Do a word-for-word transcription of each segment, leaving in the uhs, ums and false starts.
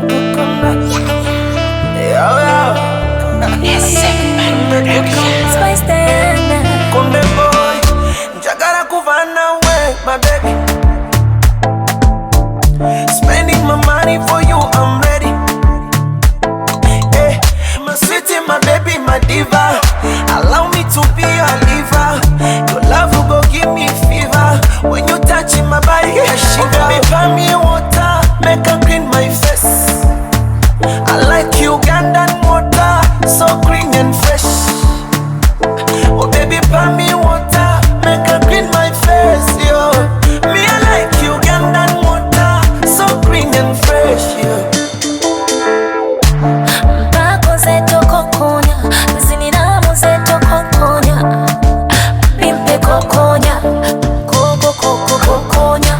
Yo, yo. S seven Productions. Spice Diana. Kunde boy, njagala kuva nawe, my baby. Spending my money for you, I'm ready. Hey, my sweetie, my baby, my diva. Allow me to be your liver. Your love will go give me fever. When you touch my body, I shiver. Baby, pour me water, make her clean my face. I like Ugandan water, so green and fresh. Oh baby, pour me water, make her clean my face, yo. Me I like Ugandan water, so green and fresh, yo. Mpako zeto kokonya, zinina muzeto kokonya. Bimpe kokonya, koko koko kokonya.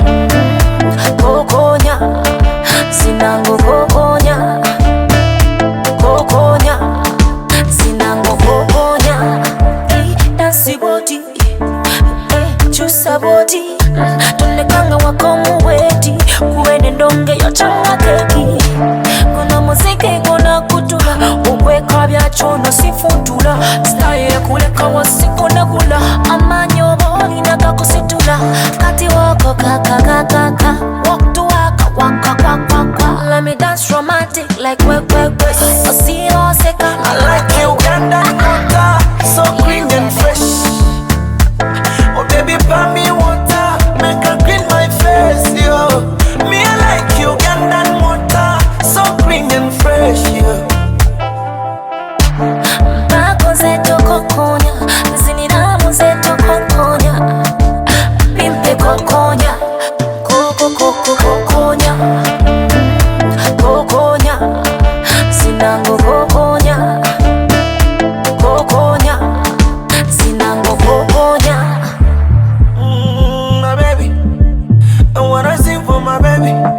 Kokonya, sinango kokonya. Kokonya, sinango kokonya. Hey, dance body, hey, chusa body. Tunekanga wako muweti, kuwene ndonge yochanga keki. Kuna muziki kuna kutula, ukweka bya chono sifutula. Style kuleka wasiku nagula, amanyobo inaka kusitula. Kati wako kaka kaka kaka, walk to waka waka waka waka. Let me dance romantic like we we we. Osiro seka. I like Ugandan water, so green and fresh. Oh baby, pour me water, make her clean my face, yo. Me I like Ugandan water, so green and fresh, yo. Mpako zeto kokonya, zinina muzeto kokonya. Bimpe kokonya, koko koko kokonya. Kokonya, sinango kokonya. Kokonya, sinango kokonya. Mm, my baby, I wanna sing for my baby.